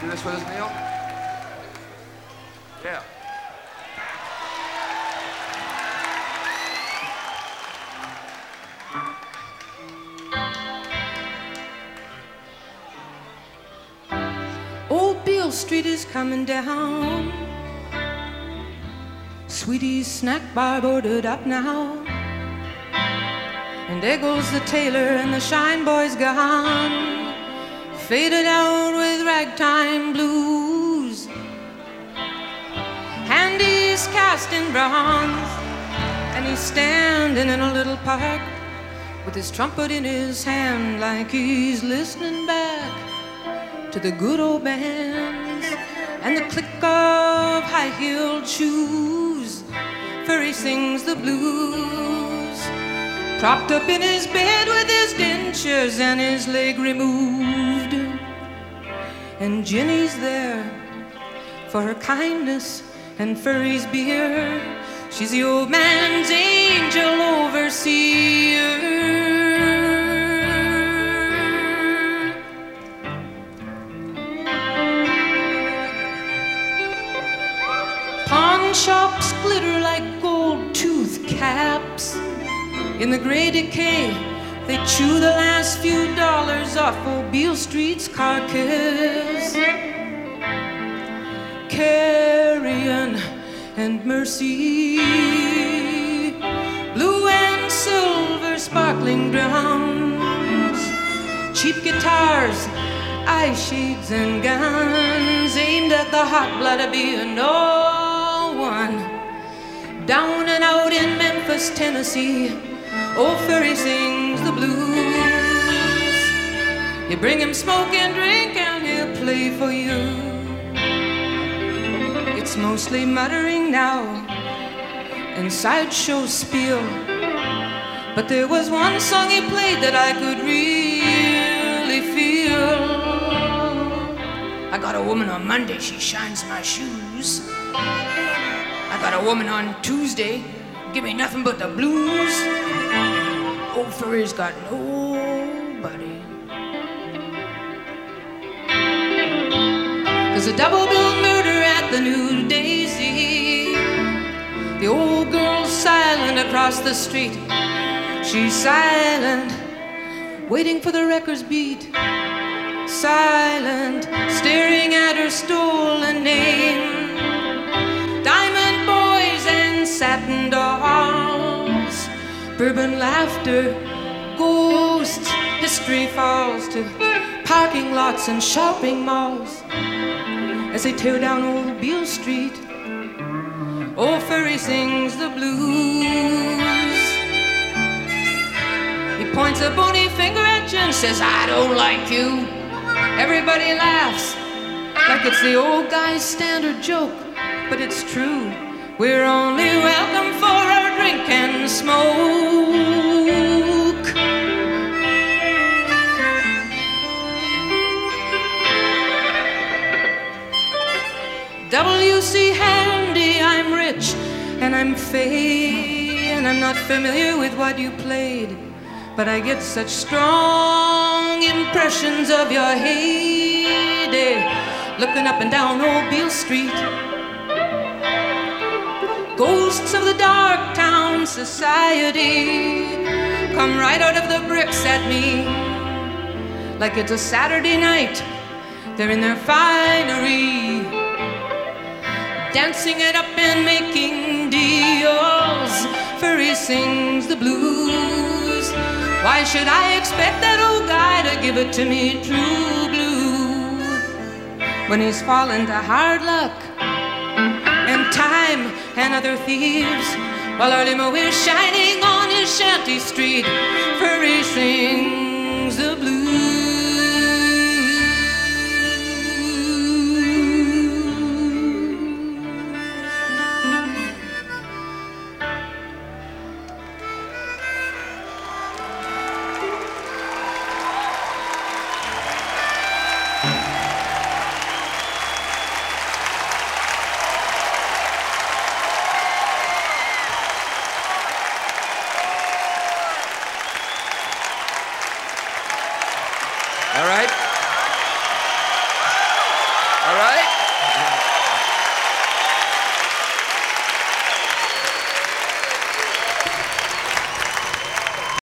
Do this with us, Neil? Yeah. Old Beale Street is coming down. Sweetie's snack bar boarded up now. And there goes the tailor and the shine boy's gone, faded out with ragtime blues. Handy's cast in bronze, and he's standing in a little park with his trumpet in his hand, like he's listening back to the good old bands and the click of high-heeled shoes, for he sings the blues, propped up in his bed with his dentures and his leg removed. And Jenny's there for her kindness and for his beer. She's the old man's angel overseer. Pawn shops glitter like gold tooth caps. In the gray decay, they chew the last few dollars off old Beale Street's carcass. Carrion and Mercy, blue and silver sparkling drums, cheap guitars, eye shades and guns, aimed at the hot blood of being no one. Down and out in Memphis, Tennessee, old Furry sings the blues. You bring him smoke and drink and he'll play for you. It's mostly muttering now and sideshow spiel, but there was one song he played that I could really feel. I got a woman on Monday, she shines my shoes. I got a woman on Tuesday, give me nothing but the blues. Old Furry's got nobody. There's a double-bill murder at the New Daisy. The old girl's silent across the street. She's silent, waiting for the wrecker's beat. Silent, staring at her stolen name. Diamond boys and satin dolls, bourbon laughter, ghosts. History falls to parking lots and shopping malls as they tear down old Beale Street. Old Furry sings the blues. He points a bony finger at you and says, I don't like you. Everybody laughs like it's the old guy's standard joke, but it's true. We're only welcome for our drink and smoke. W.C. Handy, I'm rich and I'm fey, and I'm not familiar with what you played, but I get such strong impressions of your heyday, looking up and down old Beale Street. Ghosts of the dark town society come right out of the bricks at me, like it's a Saturday night. They're in their finery, dancing it up and making deals. Furry sings the blues. Why should I expect that old guy to give it to me true blue, when he's fallen to hard luck and time and other thieves, while our limo is shining on his shanty street? Furry sings the blues.